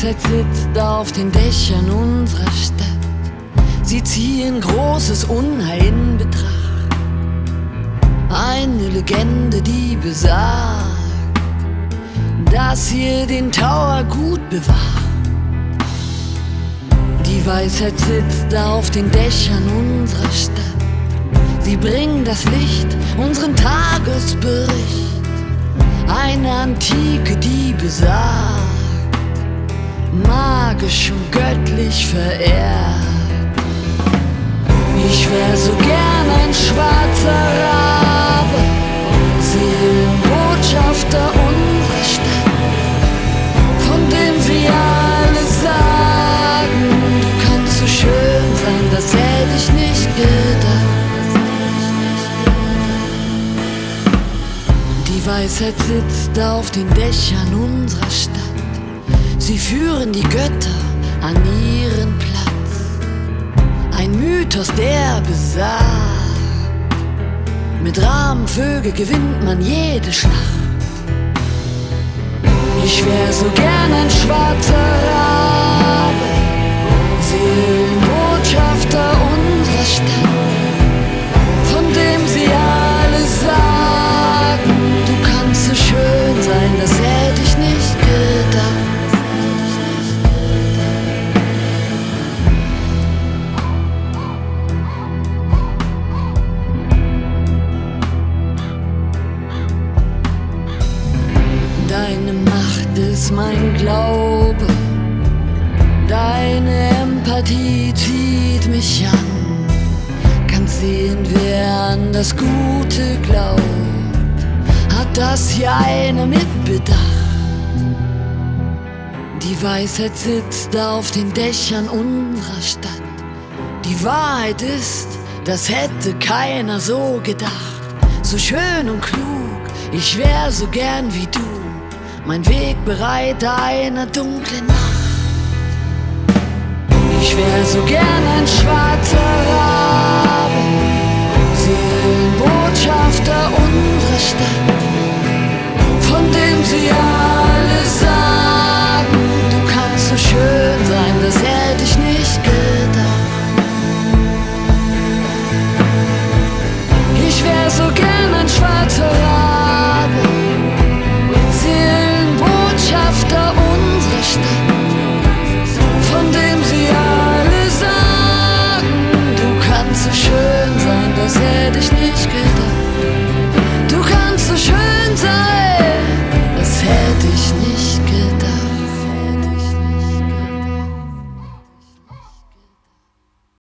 Weisheit sitzt auf den Dächern unserer Stadt. Sie ziehen großes Unheil in Betracht. Eine Legende, die besagt, dass ihr den Tower gut bewahrt. Die Weisheit sitzt auf den Dächern unserer Stadt. Sie bringen das Licht, unseren Tagesbericht. Eine Antike, die besagt, magisch und göttlich verehrt. Ich wär so gern ein schwarzer Rabe, Seelenbotschafter unserer Stadt, von dem sie alle sagen, du kannst so schön sein, das hätte ich nicht gedacht. Die Weisheit sitzt auf den Dächern unserer Stadt. Sie führen die Götter an ihren Platz. Ein Mythos, der besagt, mit Rabenvögel gewinnt man jede Schlacht. Ich wär so gern ein schwarzer Rabe, Seelenbotschafter unserer Stadt, von dem sie alle sagen, du kannst so schön sein, das hätte ich nicht gedacht. Deine Macht ist mein Glaube, deine Empathie zieht mich an. Kannst sehen, wer an das Gute glaubt, hat das hier einer mitbedacht. Die Weisheit sitzt auf den Dächern unserer Stadt. Die Wahrheit ist, das hätte keiner so gedacht. So schön und klug, ich wär so gern wie du, mein Wegbereiter einer dunklen Nacht. Ich wär so gern ein schwarzer Rabe, Seelenbotschafter unserer Stadt, von dem sie alle sagen, du kannst so schön sein, dass